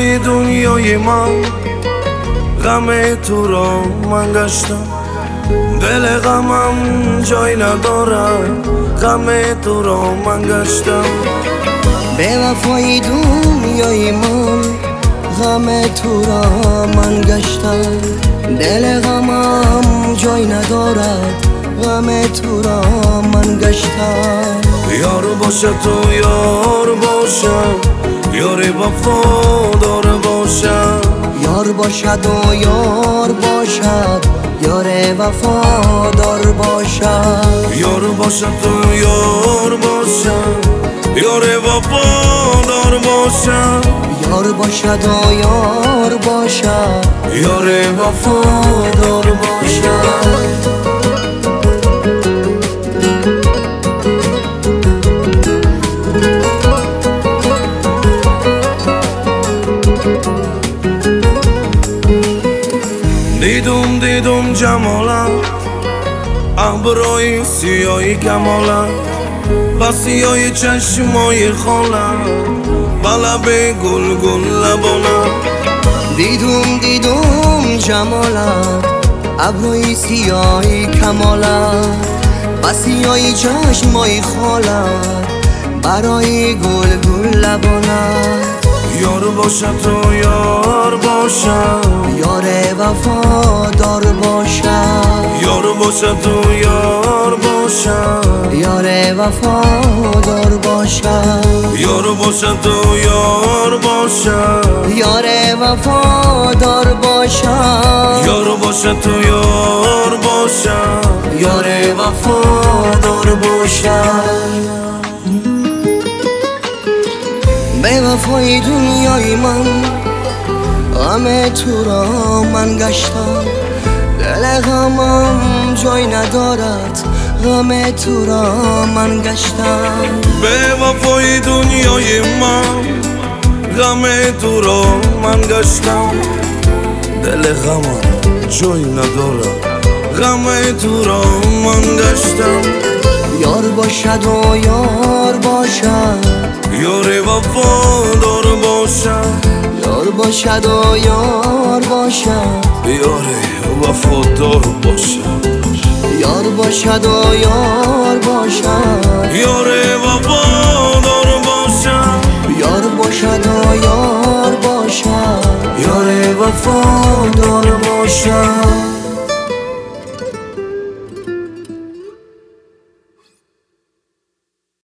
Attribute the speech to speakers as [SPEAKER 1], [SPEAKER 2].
[SPEAKER 1] وفای دنیای من، غم تو را من گشتم. دل غمم جای ندارد، غم تو را من گشتم.
[SPEAKER 2] به وفای دنیای من، غم تو را من گشتم. دل غمم جای ندارد، غم تو را من گشتم.
[SPEAKER 1] یار باشد تو یار باشم، یار وفادار باشم.
[SPEAKER 2] یار باشد و یار باشد، یار وفادار باشد.
[SPEAKER 1] یار باشد تو یار باشم، یار وفادار باشم.
[SPEAKER 2] یار باشد و یار باشد،
[SPEAKER 1] یار وفادار باشم. دیدم جمالت، ابروی سیاهی کمالت، با سیاهی چشمای خالت، با لب گل گل لبانت.
[SPEAKER 2] دیدم جمالت، ابروی سیاهی کمالت، با سیاهی چشمای خالت، برای گل گل لبانت.
[SPEAKER 1] یار باشد تو یار باشم،
[SPEAKER 2] یار وفادار باشد.
[SPEAKER 1] یار باشد تو یار باشم،
[SPEAKER 2] یار وفادار باشد.
[SPEAKER 1] یار باشد تو یار باشم،
[SPEAKER 2] یار وفادار باشد.
[SPEAKER 1] یار باشد تو یار باشم، یار وفادار باشم.
[SPEAKER 2] به وفای دنیای من، غم تو را من گشتم. دل غمم جای ندارد، غم تو را من گشتم.
[SPEAKER 1] به وفای دنیای من، غم تو را من گشتم. دل غمم جای ندارد، غم تو را من گشتم.
[SPEAKER 2] یار باشد و یار باشد،
[SPEAKER 1] یار وفادار باشم.
[SPEAKER 2] یار باشد و یار باشد،
[SPEAKER 1] یار وفادار باشم.
[SPEAKER 2] یار باشد و یار باشد،
[SPEAKER 1] یار وفادار باشم.
[SPEAKER 2] یار باشد و یار باشد،
[SPEAKER 1] یار وفادار باشم.